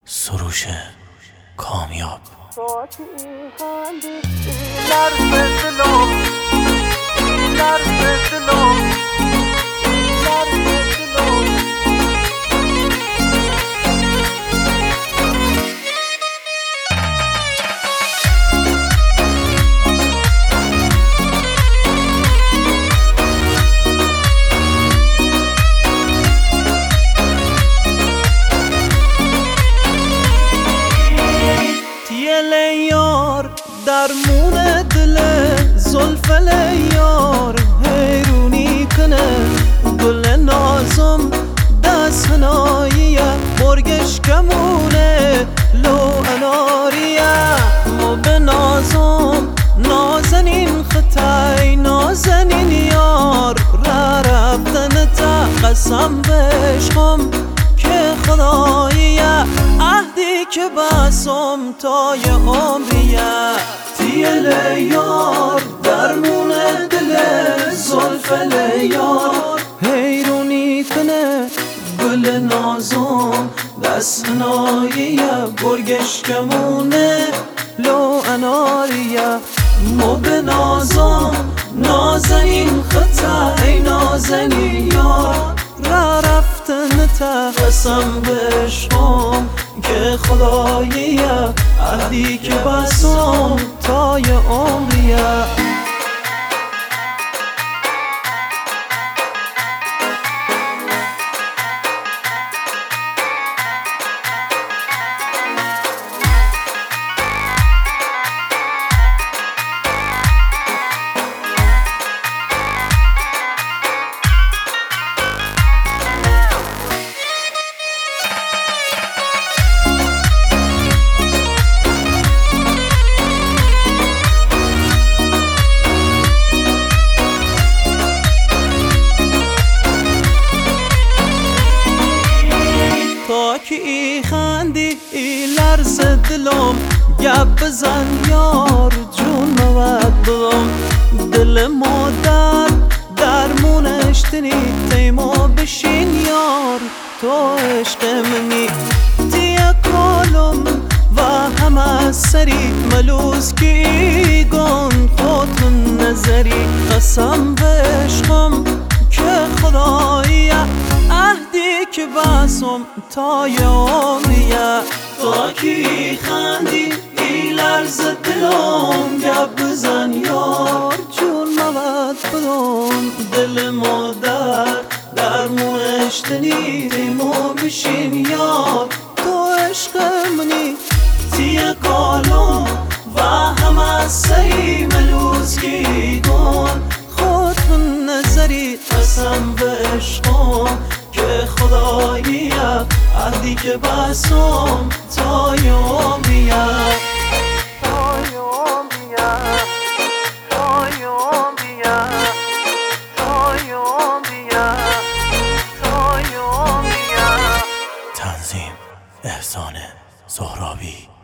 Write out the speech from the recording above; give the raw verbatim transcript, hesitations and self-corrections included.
سروش کامیاب. درمون دل زلف لیار حیرونی کنه گل نازم دست هناییه برگش کمونه لو اناریه ما به نازم نازنین خطای نازنین یار را رفتن تا قسم بشم که خداییه عهدی که بسم تای عمریه تیل یار درمون دل زلف لیار حیرونی کنه گل نازم دست ناییه برگش کمونه لو اناریه ما به نازم نازنین خطا ای نازنین یار را رفتن تا قسم بشم که خداییه عهدی که بسم تای عمریه که ای خندی ای لرز دلم گپ بزن یار جون مواد بلم دل مادر درمونش تنی تیما بشین یار تو عشق منی تیه کالم و همه سری ملوز که ای گن خودم نظری قسم بشم که خداییه عهدی که بسم تای عمریه تا کی خندی ای لرز دلم گپ بزن یار جون مواد بدم دل مادر درمونش تنی تیمو بشین یار تو عشق منی تیه کالم و همه سری ملوز کی گن خود من نظری قسم به عشقم که خداییه عهدی که بسم تای عمریه تای عمریه تای عمریه تای عمریه تای عمریه تنظیم احسان زهرابی.